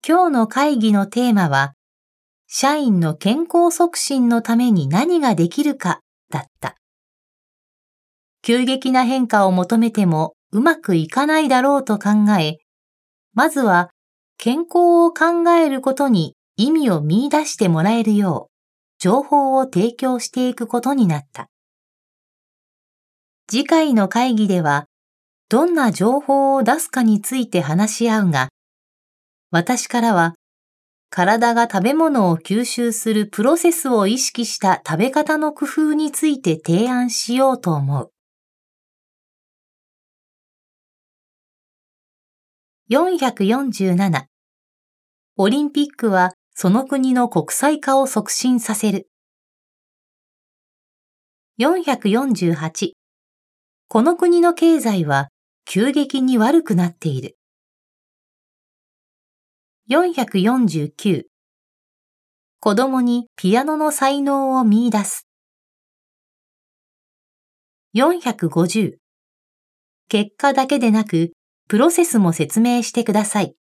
今日の会議のテーマは、社員の健康促進のために何ができるかだった。急激な変化を求めてもうまくいかないだろうと考え、まずは健康を考えることに意味を見出してもらえるよう、情報を提供していくことになった。次回の会議では、どんな情報を出すかについて話し合うが、私からは、体が食べ物を吸収するプロセスを意識した食べ方の工夫について提案しようと思う。447. オリンピックはその国の国際化を促進させる。448. この国の経済は急激に悪くなっている。449. 子供にピアノの才能を見出す。450. 結果だけでなく、プロセスも説明してください。